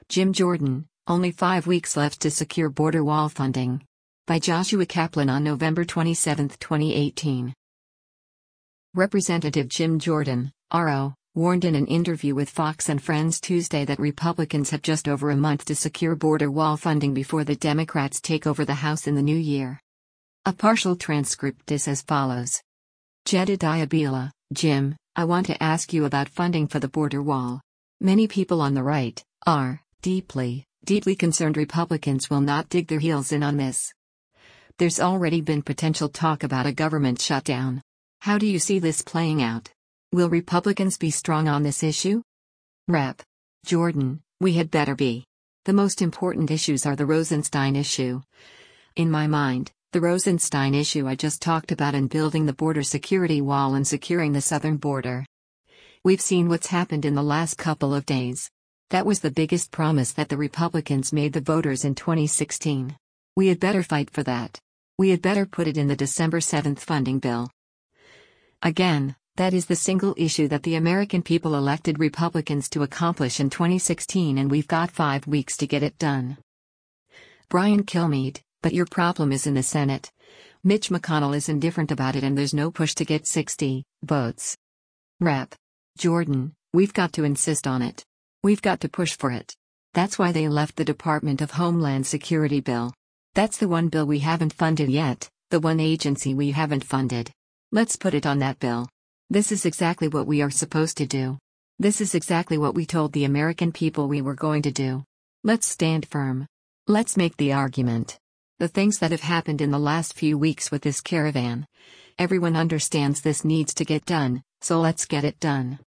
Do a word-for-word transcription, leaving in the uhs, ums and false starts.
Jim Jordan, only five weeks left to secure border wall funding. By Joshua Kaplan on November twenty-seventh, twenty eighteen. Representative Jim Jordan, R O, warned in an interview with Fox and Friends Tuesday that Republicans have just over a month to secure border wall funding before the Democrats take over the House in the new year. A partial transcript is as follows. Jedediah Bila, Jim, I want to ask you about funding for the border wall. Many people on the right are deeply, deeply concerned Republicans will not dig their heels in on this. There's already been potential talk about a government shutdown. How do you see this playing out? Will Republicans be strong on this issue? Representative Jordan, we had better be. The most important issues are the Rosenstein issue. In my mind, the Rosenstein issue I just talked about in building the border security wall and securing the southern border. We've seen what's happened in the last couple of days. That was the biggest promise that the Republicans made the voters in twenty sixteen. We had better fight for that. We had better put it in the December seventh funding bill. Again, that is the single issue that the American people elected Republicans to accomplish in twenty sixteen, and we've got five weeks to get it done. Brian Kilmeade, but your problem is in the Senate. Mitch McConnell is indifferent about it and there's no push to get sixty votes. Representative Jordan, we've got to insist on it. We've got to push for it. That's why they left the Department of Homeland Security bill. That's the one bill we haven't funded yet, the one agency we haven't funded. Let's put it on that bill. This is exactly what we are supposed to do. This is exactly what we told the American people we were going to do. Let's stand firm. Let's make the argument. The things that have happened in the last few weeks with this caravan. Everyone understands this needs to get done, so let's get it done.